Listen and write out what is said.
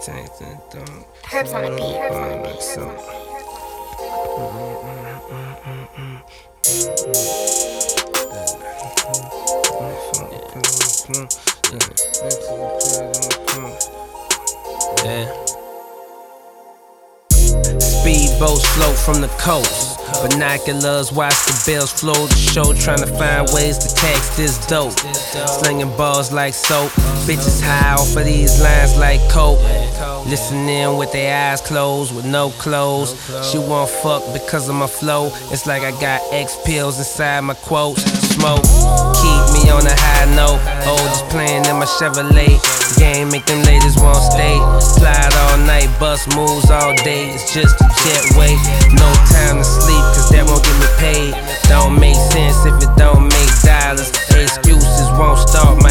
Herbs on the beat. Yeah. Speedboats float from the coast. Binoculars watch the bells flow the show, trying to find ways to tax this dope. Slinging balls like soap, bitches high off of these lines like coke. Listening with their eyes closed, with no clothes. She won't fuck because of my flow. It's like I got X pills inside my quotes. Smoke, keep me on a high note. Oh, just playing in my Chevrolet. Game make them ladies won't stay. Slide all night, bust moves all day. It's just a jet way. No time to sleep, cause that won't get me paid. Don't make sense if it don't make dollars. Excuses won't start my